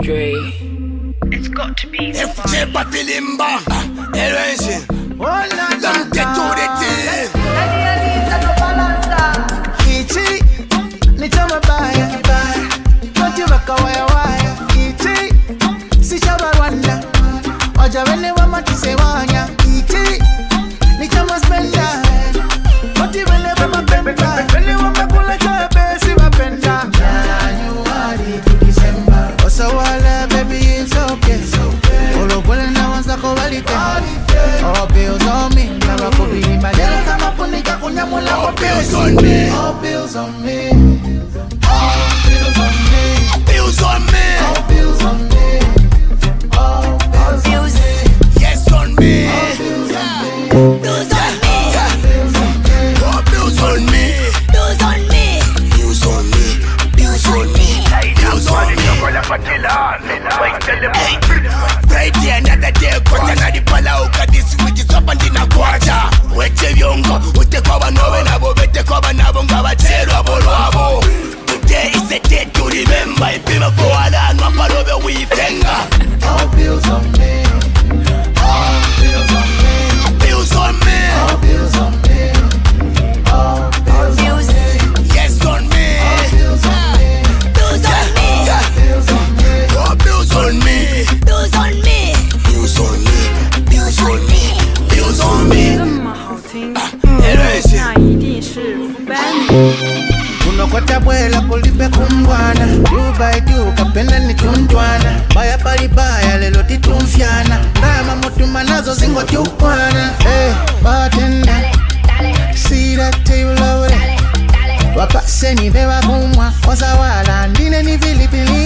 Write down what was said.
Dre. It's got to be FJ Papilimba, Erenzi. Don't get to the team. Ichi, nitama baya, Kote waka waya waya. Ichi, si shaba Rwanda. Oja wene wama kisewanya. Ichi, nitama spenda. Kote wene wama penda. Wene wama kula chabe si wapenda. January to December. Osa wala baby it's okay. Olo kwele na wanza kubalite. All bills on me. Never could be in my day. Kama punika kunyamula All bills on me. All bills on me. All bills on me. Bills on me. All bills on me. All bills on me. Yes on me. Bills on me. Bills on me. All bills on me. Bills on me. Bills on me. Bills on me. Bills on me. Friday another day kwata ngadi pala ukadisi wikisopa ndina kwacha weche vyongo utekwa banowe nabo betekwa banabo ngabatero abolwabo. Today is a day to remember. Ipima kwa wala nwa palobe wifenga. All bills on me. All bills on me. Bills on me. All bills on me. All bills on me. Yes on me. Bills on me. Bills on me. Bills on me. Oh, bills on me. Bills on me. Bills on me. Bills on me. Bills on me. 这么好听， Erenzi. 那一定是福班。 Unokota bwela kulipe kumbwana. Do by do kapenda ni chundwana. Baya pali baya lelo titumfiana. Ndama mutuma nazo zingo chukwana. Hey, bartender, see that table over there. Wapase ni beba kumwa. Wasa wala ndine ni vilipili